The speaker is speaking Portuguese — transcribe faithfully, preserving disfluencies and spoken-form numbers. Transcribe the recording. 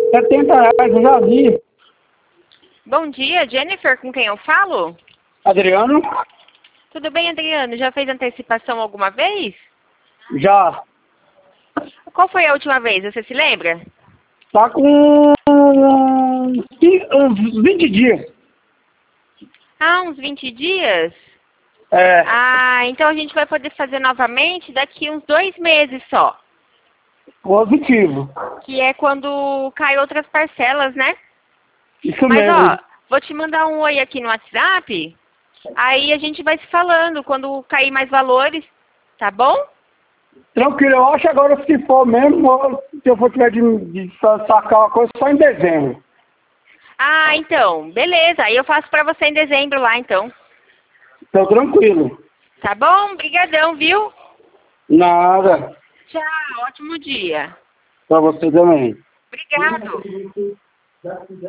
setenta reais, eu já vi. Bom dia, Jennifer, com quem eu falo? Adriano? Tudo bem, Adriano? Já fez antecipação alguma vez? Já. Qual foi a última vez? Você se lembra? Tá com uns vinte dias. Ah, uns vinte dias? É, Ah, então a gente vai poder fazer novamente daqui uns dois meses só. positivo. Que é quando cai outras parcelas, né? Isso Mas, mesmo. ó, vou te mandar um oi aqui no WhatsApp. Aí a gente vai se falando quando cair mais valores, tá bom? Tranquilo, eu acho agora se for mesmo, ou se eu for tiver de, de sa- sacar uma coisa só em dezembro. Ah, então, beleza. Aí eu faço pra você em dezembro lá, então. Então tranquilo. Tá bom? Brigadão, viu? Nada. Tchau, ótimo dia. Pra você também. Obrigado.